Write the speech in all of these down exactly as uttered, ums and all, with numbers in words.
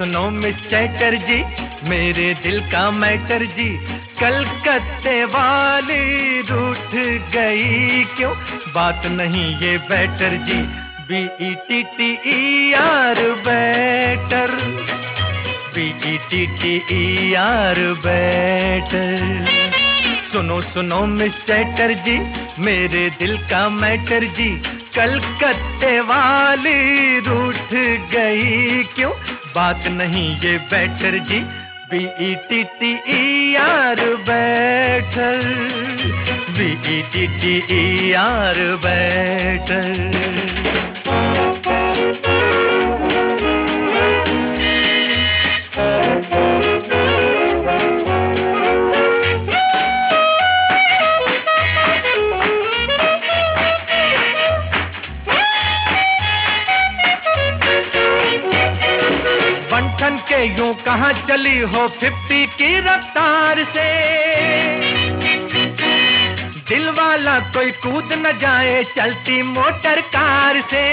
सुनो मिस चैटर्जी, मेरे दिल का मैटर जी, कलकत्ते वाली रूठ गई क्यों, बात नहीं ये बेटर जी, B E T T E R better, B E T T E R better. सुनो सुनो मिस चैटर्जी, मेरे दिल का मैटर जी, कलकत्ते वाली रूठ गई क्यों, बात नहीं ये बेटर जी, B E T T E R better, B E T T E R better. बंठन के यूं कहाँ चली हो फिफ्टी की रफ्तार से, दिल वाला कोई कूद न जाए चलती मोटर कार से।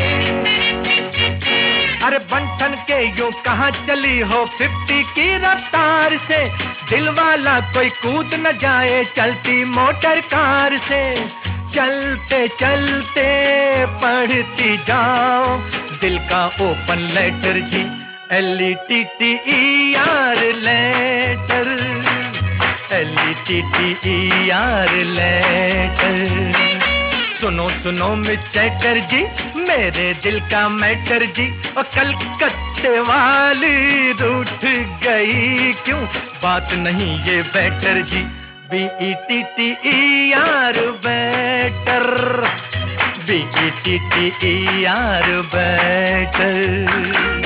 अरे बंठन के यूं कहाँ चली हो फिफ्टी की रफ्तार से, दिल वाला कोई कूद न जाए चलती मोटर कार से। चलते चलते पढ़ती जाओ दिल का ओपन लेटर जी, L E T T E R letter, L E T T E R letter. सुनो सुनो मिस चैटर्जी, मेरे दिल का मैटर जी, और कलकत्ते वाली रूठ गई क्यों, बात नहीं ये बेटर जी, B E T T E R better, B E T T E R better.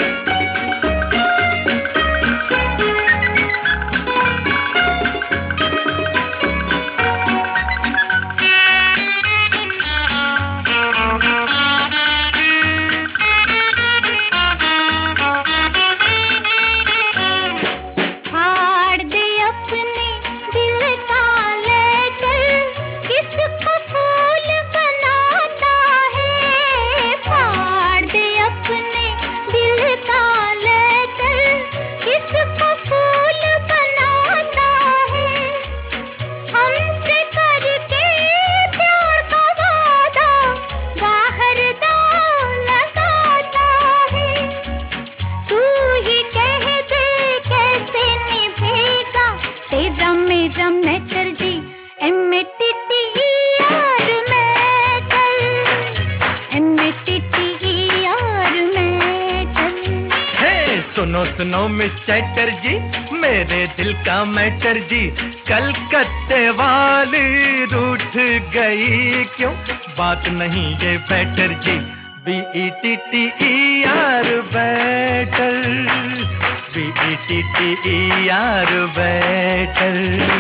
सुनो सुनो मिस चैटर्जी, मेरे दिल का मैटर जी, कलकत्ते वाली रूठ गई क्यों, बात नहीं ये बेटर जी, B E T T E R better, B E T T E R better.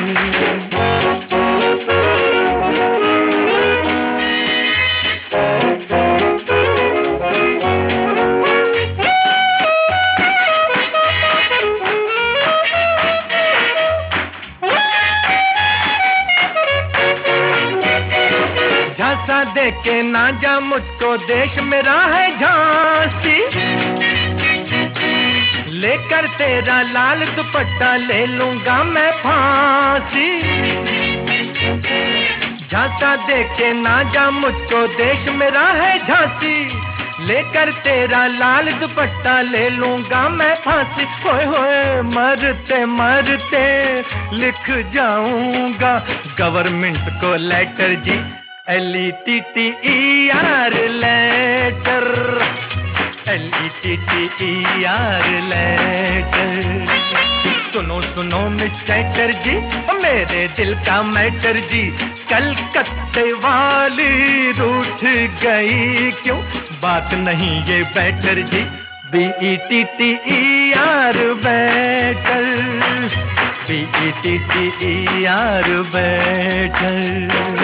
झांसा दे के ना जा मुझको, देश मेरा है झांसी, लेकर तेरा लाल दुपट्टा ले लूंगा मैं फांसी। झांसा दे के ना जा मुझको, देश मेरा है झांसी, लेकर तेरा लाल दुपट्टा ले लूंगा मैं फांसी। होए होए मरते मरते लिख जाऊंगा गवर्नमेंट को लेटर जी, L E T T E R letter, L E T T E R letter. सुनो सुनो मिस चैटर्जी, मेरे दिल का मैटर जी, कलकत्ते वाली रूठ गई क्यों, बात नहीं ये बेटर जी, B E T T E R better, B E T T E R better.